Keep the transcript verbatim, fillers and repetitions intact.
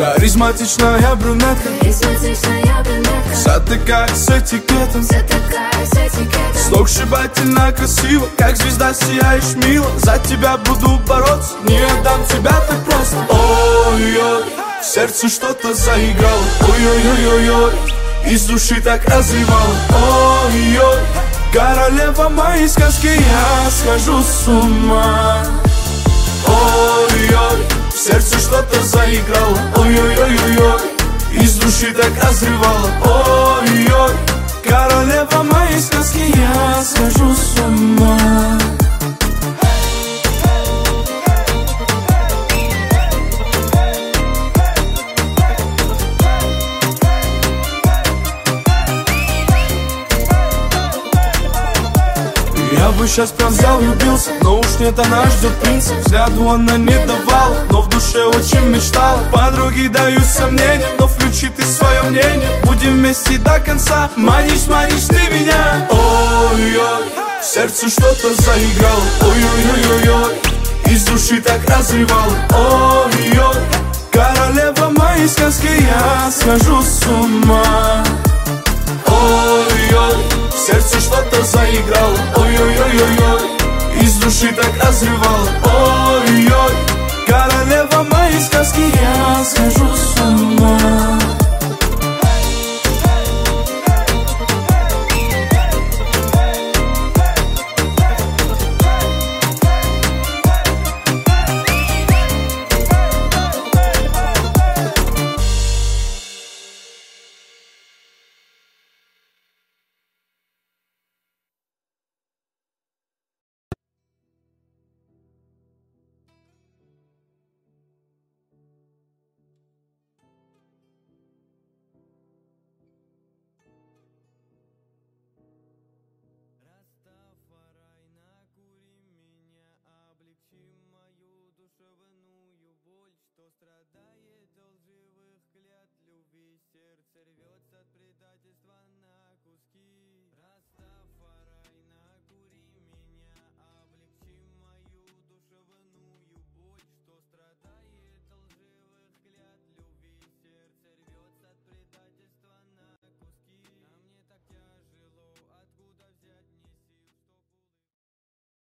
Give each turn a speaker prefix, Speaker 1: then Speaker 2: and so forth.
Speaker 1: Харизматичная брюнетка,
Speaker 2: Харизматичная брюнетка,
Speaker 1: вся такая с этикетом,
Speaker 2: вся такая с этикетом.
Speaker 1: сногсшибательно красиво, как звезда сияешь мило. За тебя буду бороться, не отдам тебя так просто. Ой-ой, в сердце что-то заиграло. Ой-ой-ой-ой-ой, из души так разрывало. Ой-ой, королева моей сказки, я схожу с ума. Ой-ой, в сердце что-то заиграло. Ой-ой-ой-ой-ой, из души так разрывало. Ой-ой, королева моей сказки, я схожу с ума. Я бы сейчас прям взял и убился, но уж нет, она ждет принца. Взгляду она не давала, но в душе очень мечтала. Подруги дают сомнения, но включи ты свое мнение. Будем вместе до конца, манишь, манишь ты меня. Ой-ой, в сердце что-то заиграло. Ой-ой-ой-ой-ой, из души так разрывало. Ой-ой, королева моей сказки, я схожу с ума. Ой-ой, в сердце что-то заиграло. Ой-ой-ой-ой-ой, из души так разрывало. Ой-ой, королева моей сказки, я схожу с ума.